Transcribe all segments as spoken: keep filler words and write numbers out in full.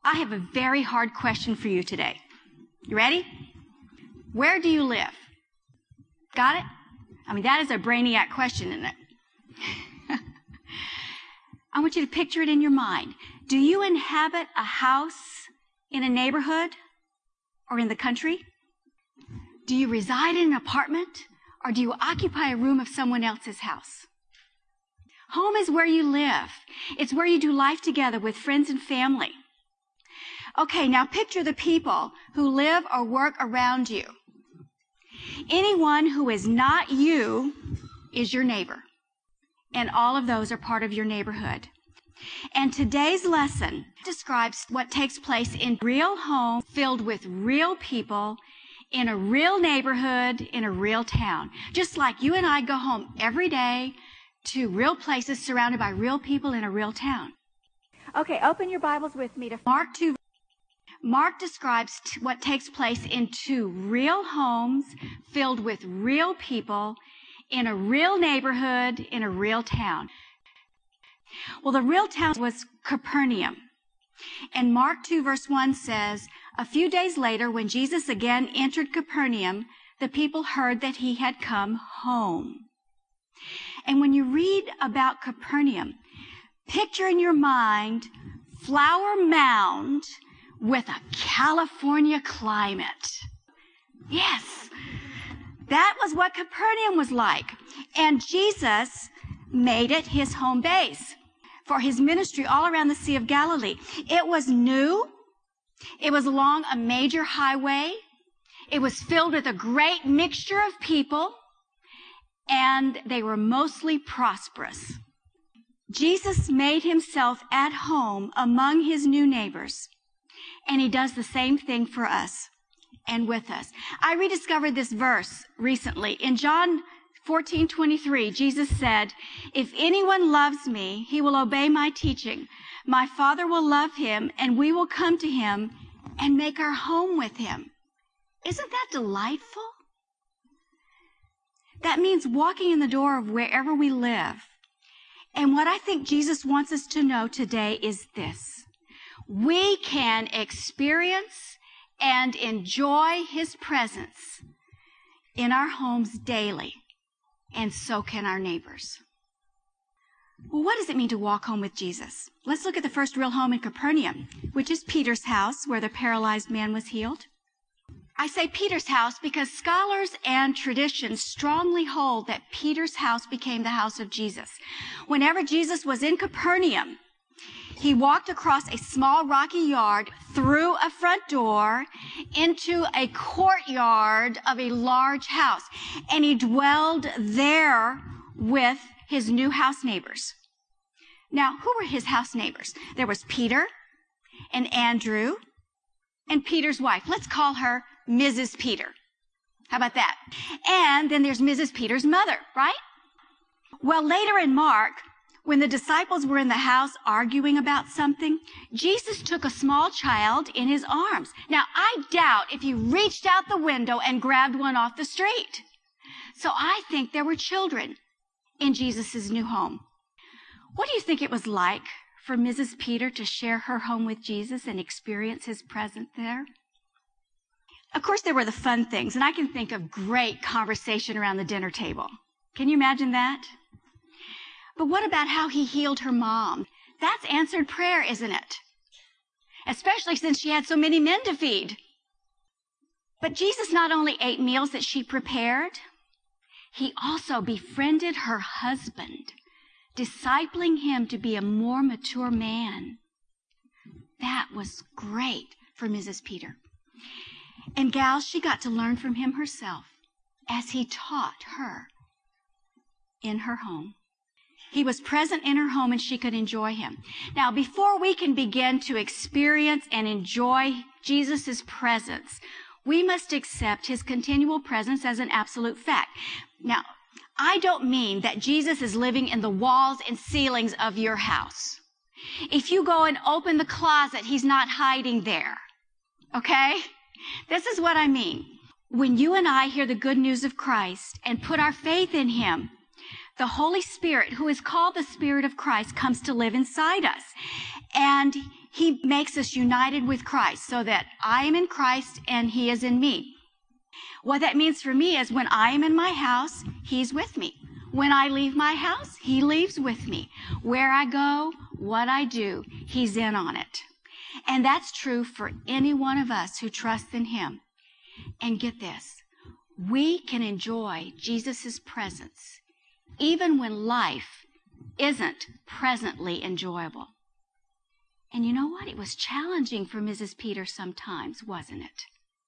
I have a very hard question for you today. You ready? Where do you live? Got it? I mean, that is a brainiac question, isn't it? I want you to picture it in your mind. Do you inhabit a house in a neighborhood or in the country? Do you reside in an apartment or do you occupy a room of someone else's house? Home is where you live. It's where you do life together with friends and family. Okay, now picture the people who live or work around you. Anyone who is not you is your neighbor, and all of those are part of your neighborhood. And today's lesson describes what takes place in real home filled with real people in a real neighborhood in a real town. Just like you and I go home every day to real places surrounded by real people in a real town. Okay, open your Bibles with me to Mark two. Mark describes t- what takes place in two real homes filled with real people in a real neighborhood in a real town. Well, the real town was Capernaum. And Mark two verse one says, a few days later, when Jesus again entered Capernaum, the people heard that he had come home. And when you read about Capernaum, picture in your mind Flower Mound with a California climate. Yes, that was what Capernaum was like. And Jesus made it his home base for his ministry all around the Sea of Galilee. It was new. It was along a major highway. It was filled with a great mixture of people, and they were mostly prosperous. Jesus made himself at home among his new neighbors, and he does the same thing for us and with us. I rediscovered this verse recently. In John fourteen twenty-three, Jesus said, if anyone loves me, he will obey my teaching. My Father will love him, and we will come to him and make our home with him. Isn't that delightful? That means walking in the door of wherever we live. And what I think Jesus wants us to know today is this. We can experience and enjoy his presence in our homes daily, and so can our neighbors. Well, what does it mean to walk home with Jesus? Let's look at the first real home in Capernaum, which is Peter's house, where the paralyzed man was healed. I say Peter's house because scholars and traditions strongly hold that Peter's house became the house of Jesus. Whenever Jesus was in Capernaum, he walked across a small rocky yard, through a front door, into a courtyard of a large house, and he dwelled there with his new house neighbors. Now, who were his house neighbors? There was Peter and Andrew and Peter's wife. Let's call her Missus Peter. How about that? And then there's Missus Peter's mother, right? Well, later in Mark, when the disciples were in the house arguing about something, Jesus took a small child in his arms. Now, I doubt if he reached out the window and grabbed one off the street. So I think there were children in Jesus' new home. What do you think it was like for Missus Peter to share her home with Jesus and experience his presence there? Of course, there were the fun things, and I can think of great conversation around the dinner table. Can you imagine that? But what about how he healed her mom? That's answered prayer, isn't it? Especially since she had so many men to feed. But Jesus not only ate meals that she prepared, he also befriended her husband, discipling him to be a more mature man. That was great for Missus Peter. And gals, she got to learn from him herself as he taught her in her home. He was present in her home and she could enjoy him. Now, before we can begin to experience and enjoy Jesus' presence, we must accept his continual presence as an absolute fact. Now, I don't mean that Jesus is living in the walls and ceilings of your house. If you go and open the closet, he's not hiding there. Okay? This is what I mean. When you and I hear the good news of Christ and put our faith in him, the Holy Spirit, who is called the Spirit of Christ, comes to live inside us. And he makes us united with Christ so that I am in Christ and he is in me. What that means for me is when I am in my house, he's with me. When I leave my house, he leaves with me. Where I go, what I do, he's in on it. And that's true for any one of us who trusts in him. And get this, we can enjoy Jesus' presence even when life isn't presently enjoyable. And you know what? It was challenging for Missus Peters sometimes, wasn't it?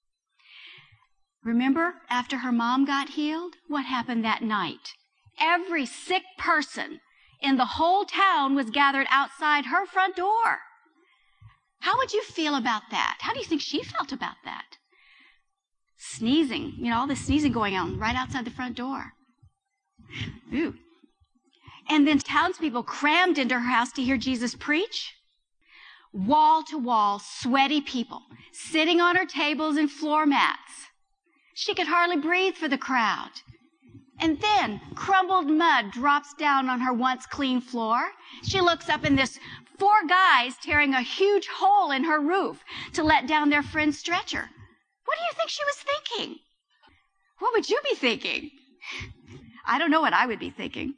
Remember, after her mom got healed, what happened that night? Every sick person in the whole town was gathered outside her front door. How would you feel about that? How do you think she felt about that? Sneezing, you know, all this sneezing going on right outside the front door. Ooh. And then townspeople crammed into her house to hear Jesus preach. Wall to wall, sweaty people sitting on her tables and floor mats. She could hardly breathe for the crowd. And then crumbled mud drops down on her once clean floor. She looks up and there's four guys tearing a huge hole in her roof to let down their friend's stretcher. What do you think she was thinking? What would you be thinking? I don't know what I would be thinking.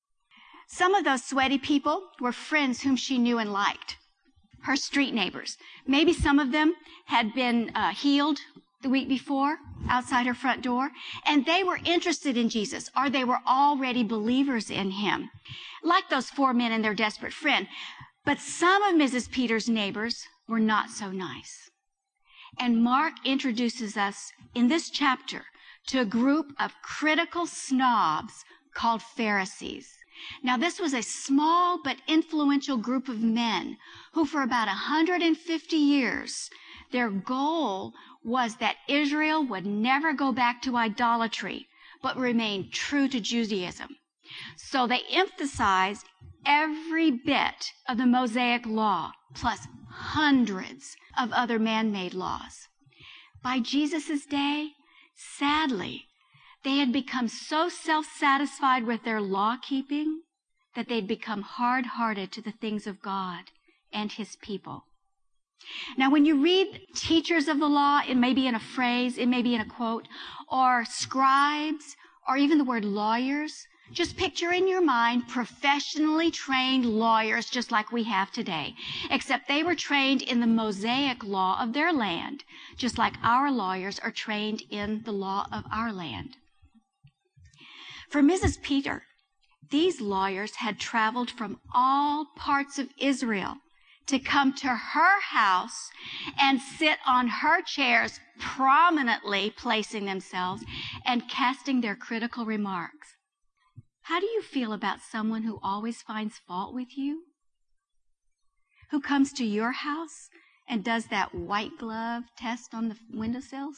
Some of those sweaty people were friends whom she knew and liked. Her street neighbors. Maybe some of them had been uh, healed the week before outside her front door, and they were interested in Jesus, or they were already believers in him, like those four men and their desperate friend. But some of Missus Peters' neighbors were not so nice. And Mark introduces us in this chapter to a group of critical snobs called Pharisees. Now, this was a small but influential group of men who for about one hundred fifty years, their goal was that Israel would never go back to idolatry, but remain true to Judaism. So they emphasized every bit of the Mosaic law, plus hundreds of other man-made laws. By Jesus' day, sadly, they had become so self-satisfied with their law-keeping that they'd become hard-hearted to the things of God and his people. Now, when you read teachers of the law, it may be in a phrase, it may be in a quote, or scribes, or even the word lawyers, just picture in your mind professionally trained lawyers just like we have today, except they were trained in the Mosaic law of their land, just like our lawyers are trained in the law of our land. For Missus Peter, these lawyers had traveled from all parts of Israel to come to her house and sit on her chairs, prominently placing themselves and casting their critical remarks. How do you feel about someone who always finds fault with you? Who comes to your house and does that white glove test on the windowsills?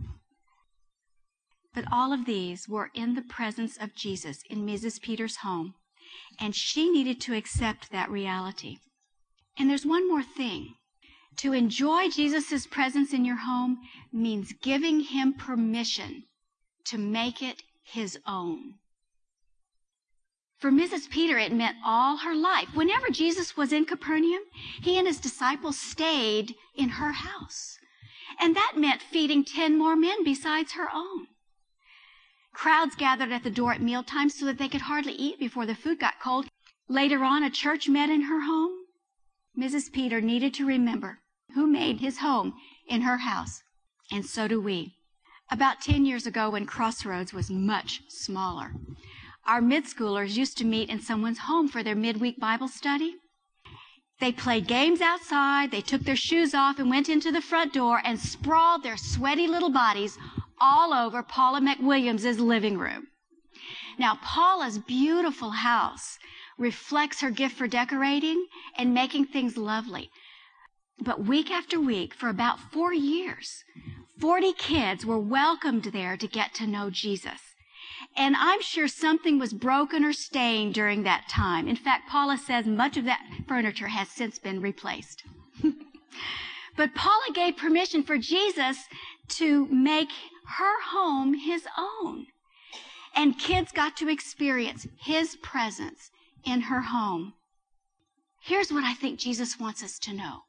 But all of these were in the presence of Jesus in Missus Peters' home, and she needed to accept that reality. And there's one more thing. To enjoy Jesus' presence in your home means giving him permission to make it his own. For Missus Peter, it meant all her life. Whenever Jesus was in Capernaum, he and his disciples stayed in her house. And that meant feeding ten more men besides her own. Crowds gathered at the door at mealtimes so that they could hardly eat before the food got cold. Later on, a church met in her home. Missus Peter needed to remember who made his home in her house, and so do we. About ten years ago, when Crossroads was much smaller, our mid-schoolers used to meet in someone's home for their midweek Bible study. They played games outside, they took their shoes off and went into the front door and sprawled their sweaty little bodies all over Paula McWilliams' living room. Now, Paula's beautiful house reflects her gift for decorating and making things lovely. But week after week, for about four years, forty kids were welcomed there to get to know Jesus. And I'm sure something was broken or stained during that time. In fact, Paula says much of that furniture has since been replaced. But Paula gave permission for Jesus to make her home his own. And kids got to experience his presence in her home. Here's what I think Jesus wants us to know.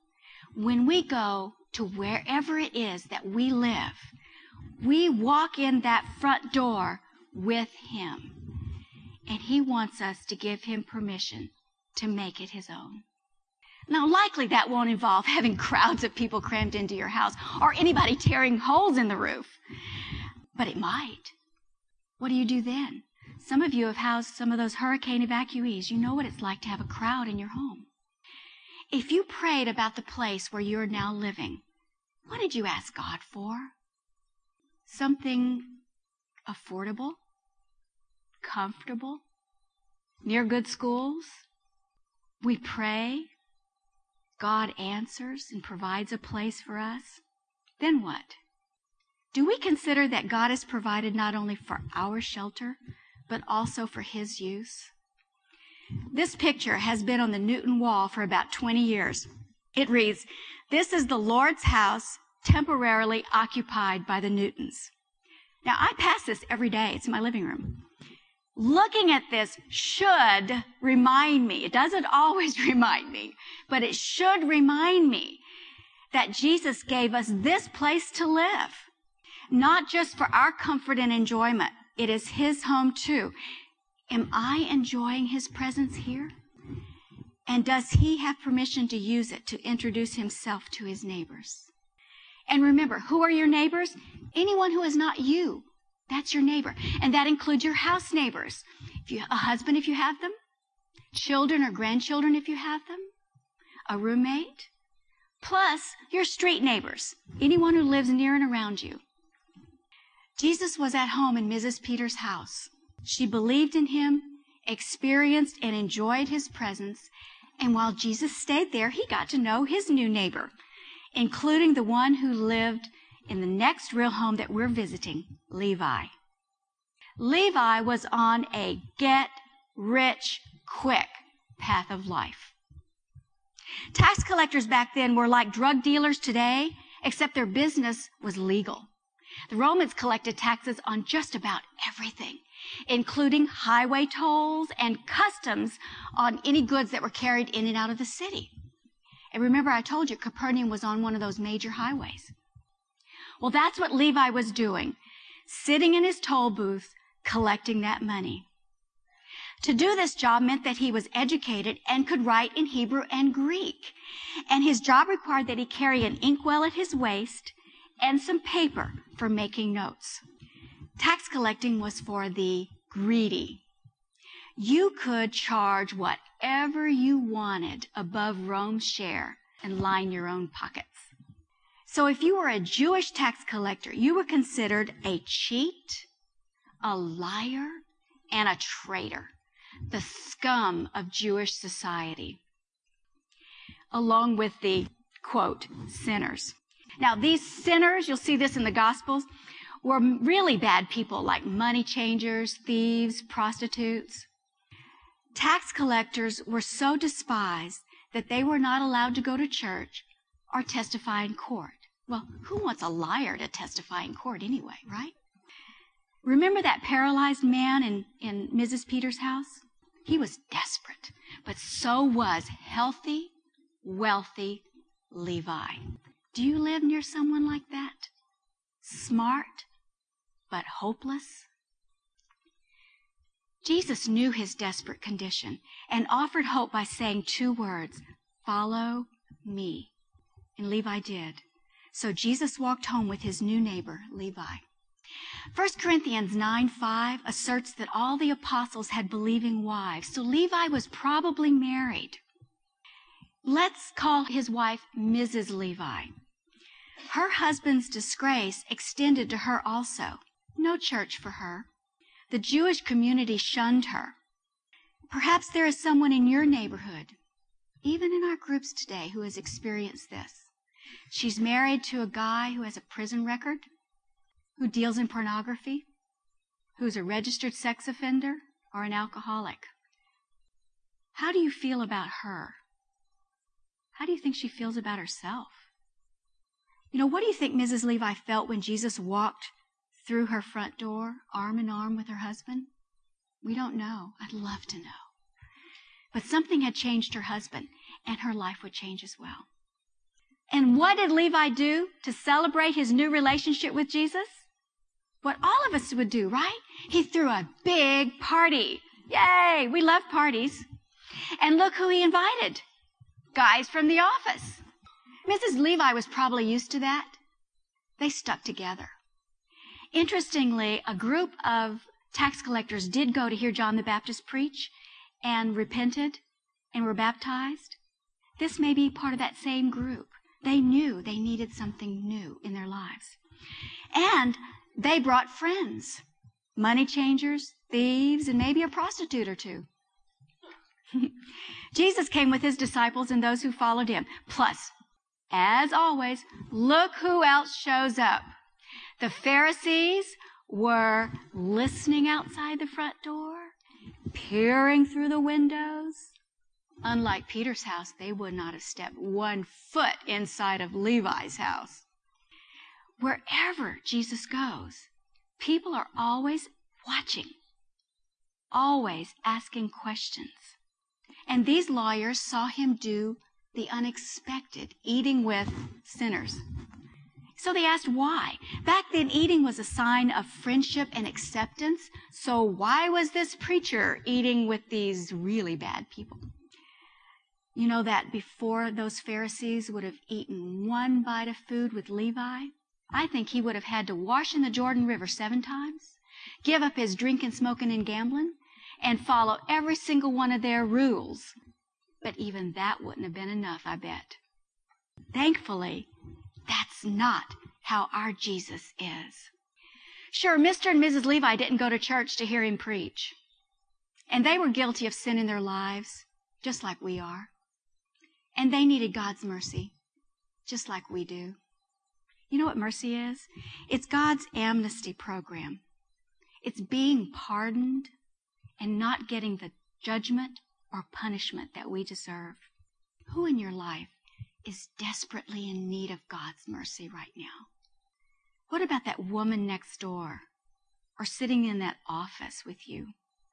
when we go to wherever it is that we live, we walk in that front door with Him. And He wants us to give Him permission to make it His own. Now, likely that won't involve having crowds of people crammed into your house or anybody tearing holes in the roof. But it might. What do you do then? Some of you have housed some of those hurricane evacuees. You know what it's like to have a crowd in your home. If you prayed about the place where you're now living, what did you ask God for? Something affordable, comfortable, near good schools? We pray. God answers and provides a place for us. Then what? Do we consider that God has provided not only for our shelter, but also for His use? This picture has been on the Newton wall for about twenty years. It reads, "This is the Lord's house temporarily occupied by the Newtons." Now, I pass this every day. It's in my living room. Looking at this should remind me, it doesn't always remind me, but it should remind me that Jesus gave us this place to live, not just for our comfort and enjoyment. It is His home too. Am I enjoying His presence here? And does He have permission to use it to introduce Himself to His neighbors? And remember, who are your neighbors? Anyone who is not you. That's your neighbor. And that includes your house neighbors. If you, a husband if you have them, children or grandchildren if you have them, a roommate, plus your street neighbors, anyone who lives near and around you. Jesus was at home in Missus Peters' house. She believed in Him, experienced and enjoyed His presence, and while Jesus stayed there, He got to know His new neighbor, including the one who lived in the next real home that we're visiting, Levi. Levi was on a get-rich-quick path of life. Tax collectors back then were like drug dealers today, except their business was legal. The Romans collected taxes on just about everything, including highway tolls and customs on any goods that were carried in and out of the city. And remember, I told you Capernaum was on one of those major highways. Well, that's what Levi was doing, sitting in his toll booth, collecting that money. To do this job meant that he was educated and could write in Hebrew and Greek. And his job required that he carry an inkwell at his waist and some paper for making notes. Tax collecting was for the greedy. You could charge whatever you wanted above Rome's share and line your own pockets. So if you were a Jewish tax collector, you were considered a cheat, a liar, and a traitor, the scum of Jewish society, along with the, quote, sinners. Now, these sinners, you'll see this in the Gospels, were really bad people like money changers, thieves, prostitutes. Tax collectors were so despised that they were not allowed to go to church or testify in court. Well, who wants a liar to testify in court anyway, right? Remember that paralyzed man in, in Missus Peters' house? He was desperate, but so was healthy, wealthy Levi. Do you live near someone like that? Smart, but hopeless? Jesus knew his desperate condition and offered hope by saying two words, "Follow me." And Levi did. So Jesus walked home with his new neighbor, Levi. First Corinthians nine five asserts that all the apostles had believing wives, so Levi was probably married. Let's call his wife Missus Levi. Her husband's disgrace extended to her also. No church for her. The Jewish community shunned her. Perhaps there is someone in your neighborhood, even in our groups today, who has experienced this. She's married to a guy who has a prison record, who deals in pornography, who's a registered sex offender or an alcoholic. How do you feel about her? How do you think she feels about herself? You know, what do you think Missus Levi felt when Jesus walked through her front door, arm in arm with her husband? We don't know. I'd love to know. But something had changed her husband, and her life would change as well. And what did Levi do to celebrate his new relationship with Jesus? What all of us would do, right? He threw a big party. Yay! We love parties. And look who he invited. Guys from the office. Missus Levi was probably used to that. They stuck together. Interestingly, a group of tax collectors did go to hear John the Baptist preach and repented and were baptized. This may be part of that same group. They knew they needed something new in their lives. And they brought friends, money changers, thieves, and maybe a prostitute or two. Jesus came with his disciples and those who followed him. Plus, as always, look who else shows up. The Pharisees were listening outside the front door, peering through the windows. Unlike Peter's house, they would not have stepped one foot inside of Levi's house. Wherever Jesus goes, people are always watching, always asking questions. And these lawyers saw him do the unexpected, eating with sinners. So they asked why. Back then, eating was a sign of friendship and acceptance. So why was this preacher eating with these really bad people? You know that before those Pharisees would have eaten one bite of food with Levi, I think he would have had to wash in the Jordan River seven times, give up his drinking, smoking, and gambling, and follow every single one of their rules. But even that wouldn't have been enough, I bet. Thankfully, that's not how our Jesus is. Sure, Mister and Missus Levi didn't go to church to hear him preach. And they were guilty of sin in their lives, just like we are. And they needed God's mercy, just like we do. You know what mercy is? It's God's amnesty program. It's being pardoned and not getting the judgment or punishment that we deserve. Who in your life is desperately in need of God's mercy right now? What about that woman next door or sitting in that office with you?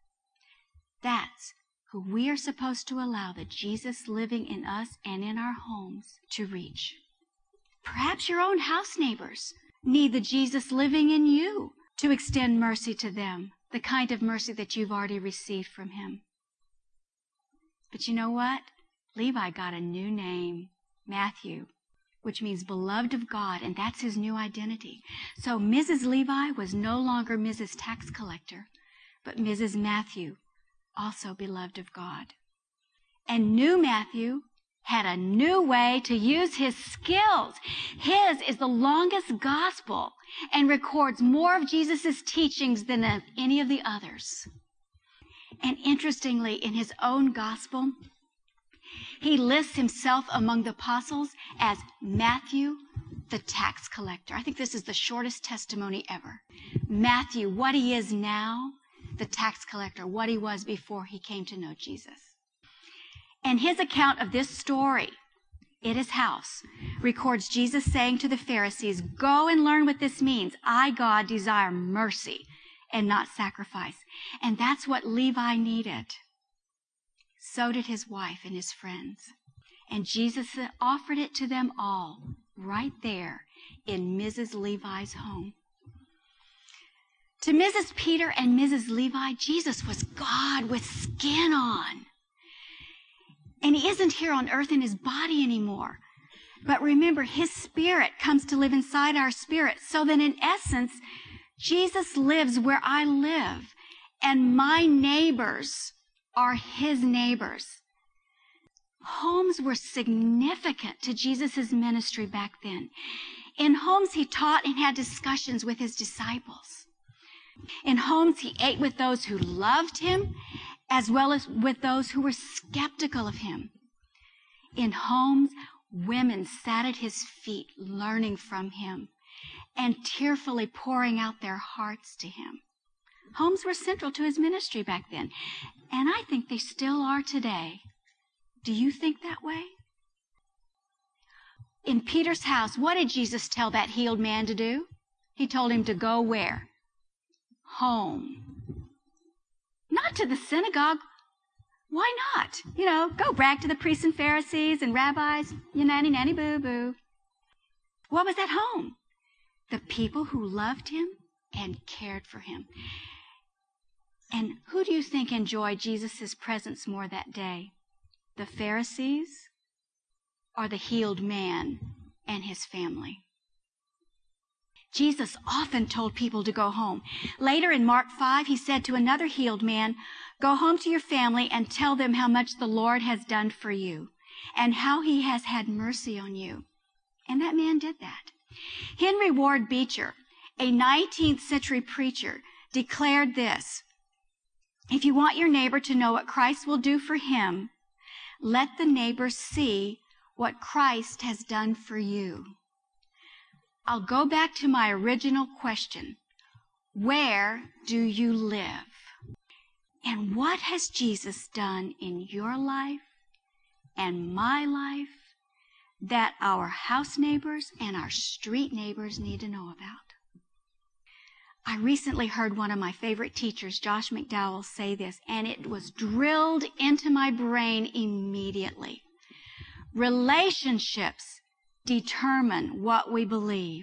That's who we are supposed to allow the Jesus living in us and in our homes to reach. Perhaps your own house neighbors need the Jesus living in you to extend mercy to them, the kind of mercy that you've already received from him. But you know what? Levi got a new name, Matthew, which means beloved of God, and that's his new identity. So Missus Levi was no longer Missus Tax Collector, but Missus Matthew, also beloved of God. And new Matthew had a new way to use his skills. His is the longest gospel and records more of Jesus' teachings than of any of the others. And interestingly, in his own gospel, he lists himself among the apostles as Matthew, the tax collector. I think this is the shortest testimony ever. Matthew, what he is now, the tax collector, what he was before he came to know Jesus. And his account of this story at his house records Jesus saying to the Pharisees, "Go and learn what this means. I, God, desire mercy and not sacrifice." And that's what Levi needed. So did his wife and his friends. And Jesus offered it to them all right there in Missus Levi's home. To Missus Peter and Missus Levi, Jesus was God with skin on. And he isn't here on earth in his body anymore. But remember, his spirit comes to live inside our spirit. So that in essence, Jesus lives where I live. And my neighbors are his neighbors. Homes were significant to Jesus' ministry back then. In homes, he taught and had discussions with his disciples. In homes, he ate with those who loved him, as well as with those who were skeptical of him. In homes, women sat at his feet learning from him and tearfully pouring out their hearts to him. Homes were central to his ministry back then, and I think they still are today. Do you think that way? In Peter's house, what did Jesus tell that healed man to do? He told him to go where? Home. Not to the synagogue. Why not? You know, go brag to the priests and Pharisees and rabbis, you nanny nanny boo boo. What was at home? The people who loved him and cared for him. And who do you think enjoyed Jesus' presence more that day? The Pharisees or the healed man and his family? Jesus often told people to go home. Later in Mark five, he said to another healed man, "Go home to your family and tell them how much the Lord has done for you and how he has had mercy on you." And that man did that. Henry Ward Beecher, a nineteenth century preacher, declared this: "If you want your neighbor to know what Christ will do for him, let the neighbor see what Christ has done for you." I'll go back to my original question. Where do you live? And what has Jesus done in your life and my life that our house neighbors and our street neighbors need to know about? I recently heard one of my favorite teachers, Josh McDowell, say this, and it was drilled into my brain immediately. Relationships determine what we believe.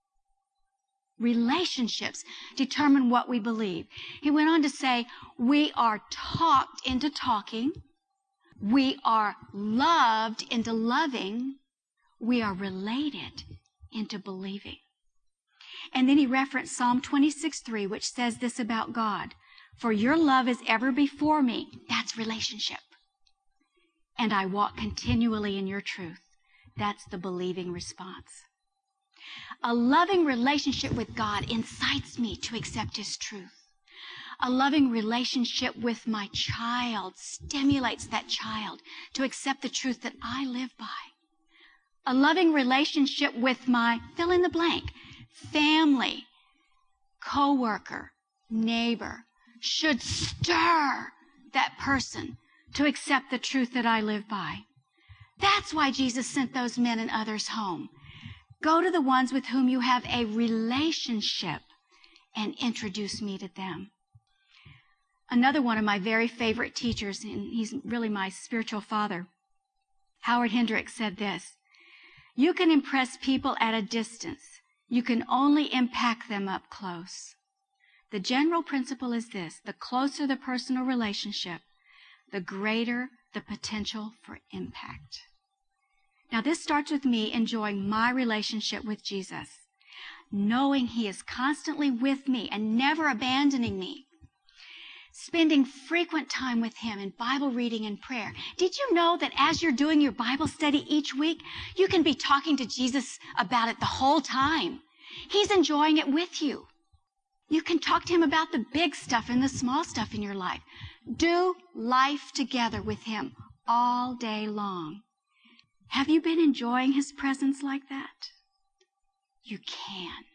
Relationships determine what we believe. He went on to say, we are talked into talking. We are loved into loving. We are related into believing. And then he referenced Psalm twenty-six three, which says this about God: "For your love is ever before me." That's relationship. "And I walk continually in your truth." That's the believing response. A loving relationship with God incites me to accept his truth. A loving relationship with my child stimulates that child to accept the truth that I live by. A loving relationship with my fill in the blank, family, co-worker, neighbor, should stir that person to accept the truth that I live by. That's why Jesus sent those men and others home. Go to the ones with whom you have a relationship and introduce me to them. Another one of my very favorite teachers, and he's really my spiritual father, Howard Hendricks, said this: "You can impress people at a distance. You can only impact them up close. The general principle is this: the closer the personal relationship, the greater the potential for impact." Now, this starts with me enjoying my relationship with Jesus, knowing he is constantly with me and never abandoning me, spending frequent time with him in Bible reading and prayer. Did you know that as you're doing your Bible study each week, you can be talking to Jesus about it the whole time? He's enjoying it with you. You can talk to him about the big stuff and the small stuff in your life. Do life together with him all day long. Have you been enjoying his presence like that? You can.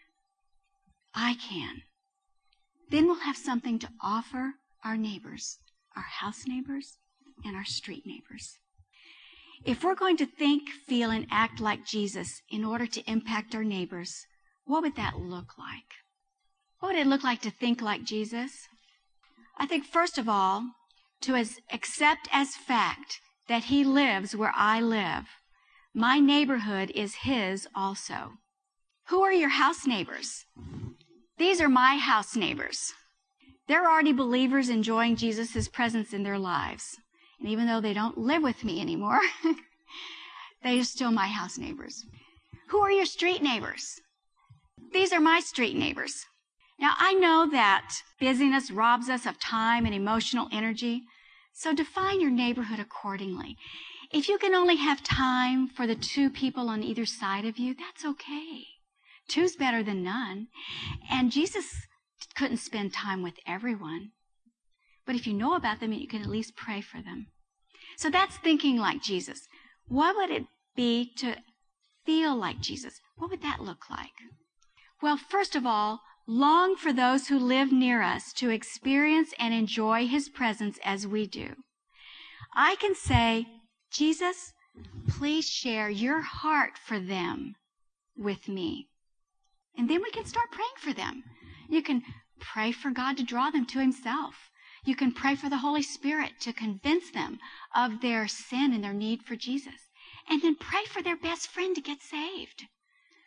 I can. Then we'll have something to offer our neighbors, our house neighbors, and our street neighbors. If we're going to think, feel, and act like Jesus in order to impact our neighbors, what would that look like? What would it look like to think like Jesus? I think, first of all, to as accept as fact that he lives where I live. My neighborhood is his also. Who are your house neighbors? These are my house neighbors. They're already believers enjoying Jesus' presence in their lives. And even though they don't live with me anymore, they are still my house neighbors. Who are your street neighbors? These are my street neighbors. Now, I know that busyness robs us of time and emotional energy, so define your neighborhood accordingly. If you can only have time for the two people on either side of you, that's okay. Two's better than none. And Jesus couldn't spend time with everyone. But if you know about them, you can at least pray for them. So that's thinking like Jesus. What would it be to feel like Jesus? What would that look like? Well, first of all, long for those who live near us to experience and enjoy his presence as we do. I can say, Jesus, please share your heart for them with me. And then we can start praying for them. You can pray for God to draw them to himself. You can pray for the Holy Spirit to convince them of their sin and their need for Jesus. And then pray for their best friend to get saved.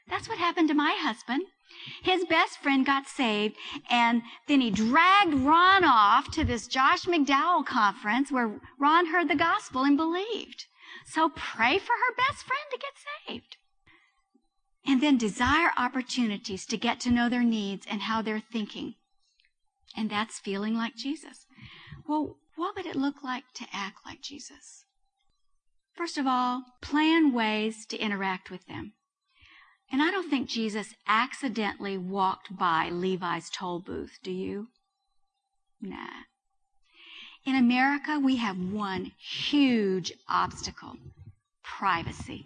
That's what happened to my husband. His best friend got saved, and then he dragged Ron off to this Josh McDowell conference where Ron heard the gospel and believed. So pray for her best friend to get saved. And then desire opportunities to get to know their needs and how they're thinking. And that's feeling like Jesus. Well, what would it look like to act like Jesus? First of all, plan ways to interact with them. And I don't think Jesus accidentally walked by Levi's toll booth, do you? Nah. In America, we have one huge obstacle: privacy.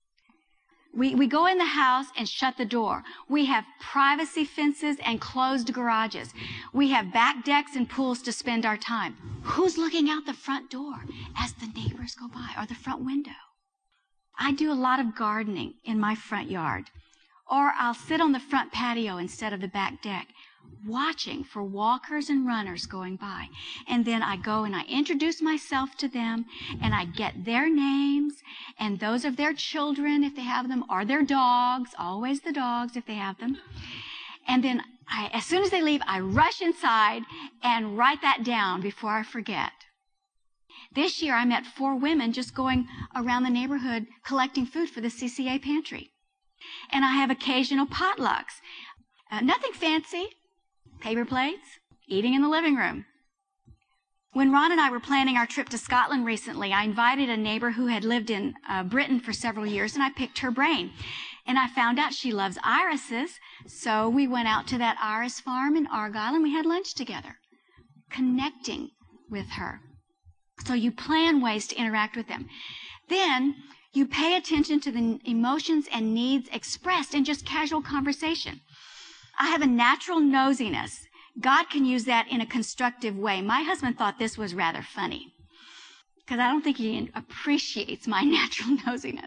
We, we go in the house and shut the door. We have privacy fences and closed garages. We have back decks and pools to spend our time. Who's looking out the front door as the neighbors go by, or the front window? I do a lot of gardening in my front yard, or I'll sit on the front patio instead of the back deck, watching for walkers and runners going by. And then I go and I introduce myself to them, and I get their names and those of their children if they have them, or their dogs, always the dogs if they have them. And then I, as soon as they leave, I rush inside and write that down before I forget. This year I met four women just going around the neighborhood collecting food for the C C A pantry. And I have occasional potlucks. Uh, nothing fancy. Paper plates, eating in the living room. When Ron and I were planning our trip to Scotland recently, I invited a neighbor who had lived in uh, Britain for several years, and I picked her brain. And I found out she loves irises, so we went out to that iris farm in Argyll, and we had lunch together, connecting with her. So you plan ways to interact with them. Then you pay attention to the emotions and needs expressed in just casual conversation. I have a natural nosiness. God can use that in a constructive way. My husband thought this was rather funny, because I don't think he appreciates my natural nosiness.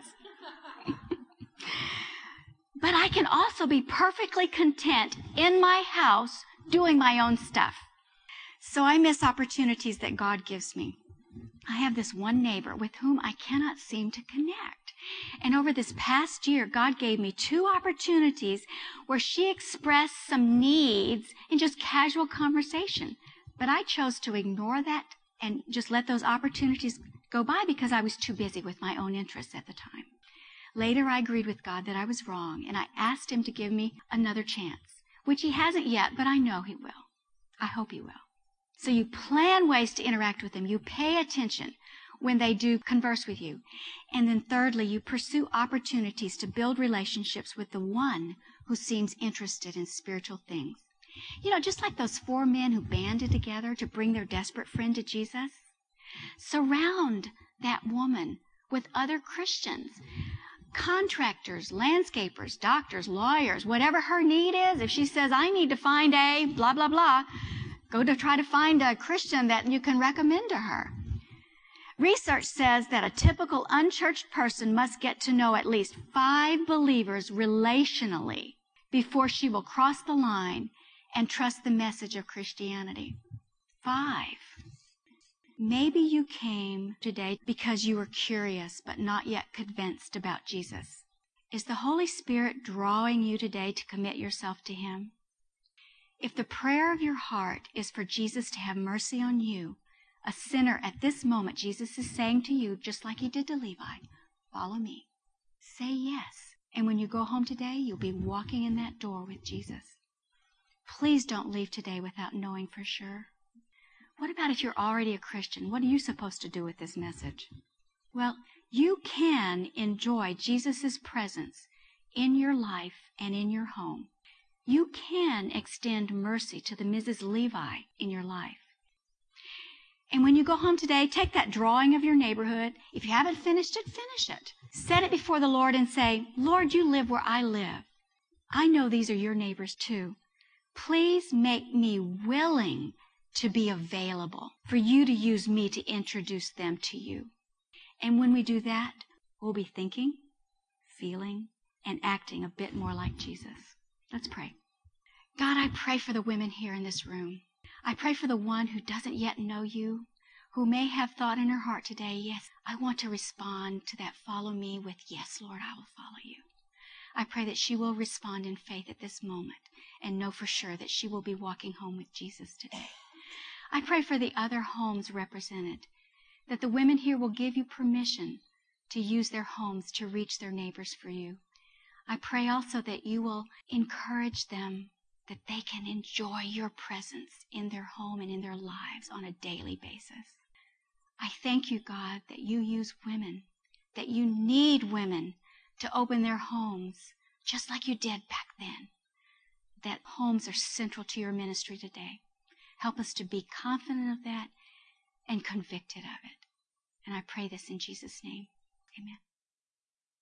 But I can also be perfectly content in my house doing my own stuff. So I miss opportunities that God gives me. I have this one neighbor with whom I cannot seem to connect. And over this past year, God gave me two opportunities where she expressed some needs in just casual conversation. But I chose to ignore that and just let those opportunities go by because I was too busy with my own interests at the time. Later, I agreed with God that I was wrong, and I asked Him to give me another chance, which He hasn't yet, but I know He will. I hope He will. So you plan ways to interact with them. You pay attention when they do converse with you. And then thirdly, you pursue opportunities to build relationships with the one who seems interested in spiritual things. You know, just like those four men who banded together to bring their desperate friend to Jesus. Surround that woman with other Christians, contractors, landscapers, doctors, lawyers, whatever her need is. If she says, I need to find a blah, blah, blah, go to try to find a Christian that you can recommend to her. Research says that a typical unchurched person must get to know at least five believers relationally before she will cross the line and trust the message of Christianity. Five. Maybe you came today because you were curious but not yet convinced about Jesus. Is the Holy Spirit drawing you today to commit yourself to Him? If the prayer of your heart is for Jesus to have mercy on you, a sinner at this moment, Jesus is saying to you, just like He did to Levi, follow me. Say yes. And when you go home today, you'll be walking in that door with Jesus. Please don't leave today without knowing for sure. What about if you're already a Christian? What are you supposed to do with this message? Well, you can enjoy Jesus' presence in your life and in your home. You can extend mercy to the Missus Levi in your life. And when you go home today, take that drawing of your neighborhood. If you haven't finished it, finish it. Set it before the Lord and say, Lord, you live where I live. I know these are your neighbors too. Please make me willing to be available for you to use me to introduce them to you. And when we do that, we'll be thinking, feeling, and acting a bit more like Jesus. Let's pray. God, I pray for the women here in this room. I pray for the one who doesn't yet know you, who may have thought in her heart today, yes, I want to respond to that follow me with, yes, Lord, I will follow you. I pray that she will respond in faith at this moment and know for sure that she will be walking home with Jesus today. I pray for the other homes represented, that the women here will give you permission to use their homes to reach their neighbors for you. I pray also that you will encourage them that they can enjoy your presence in their home and in their lives on a daily basis. I thank you, God, that you use women, that you need women to open their homes just like you did back then, that homes are central to your ministry today. Help us to be confident of that and convicted of it. And I pray this in Jesus' name. Amen.